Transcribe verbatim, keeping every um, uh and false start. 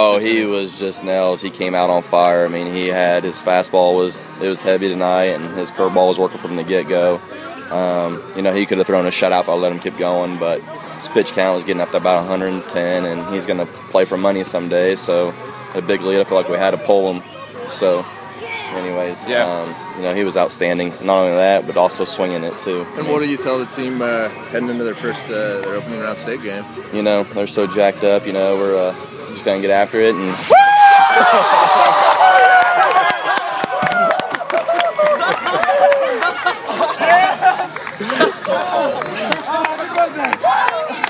Oh, he was just nails. He came out on fire. I mean, he had his fastball was it was heavy tonight, and his curveball was working from the get-go. Um, you know, he could have thrown a shutout if I let him keep going, but his pitch count was getting up to about one hundred ten, and he's going to play for money someday. So, a big lead. I feel like we had to pull him. So, anyways, yeah. um, you know, he was outstanding. Not only that, but also swinging it too. And what do you tell the team uh, heading into their first, uh, their opening round state game? You know, they're so jacked up. You know, we're uh, just going to get after it and. Oh, my goodness.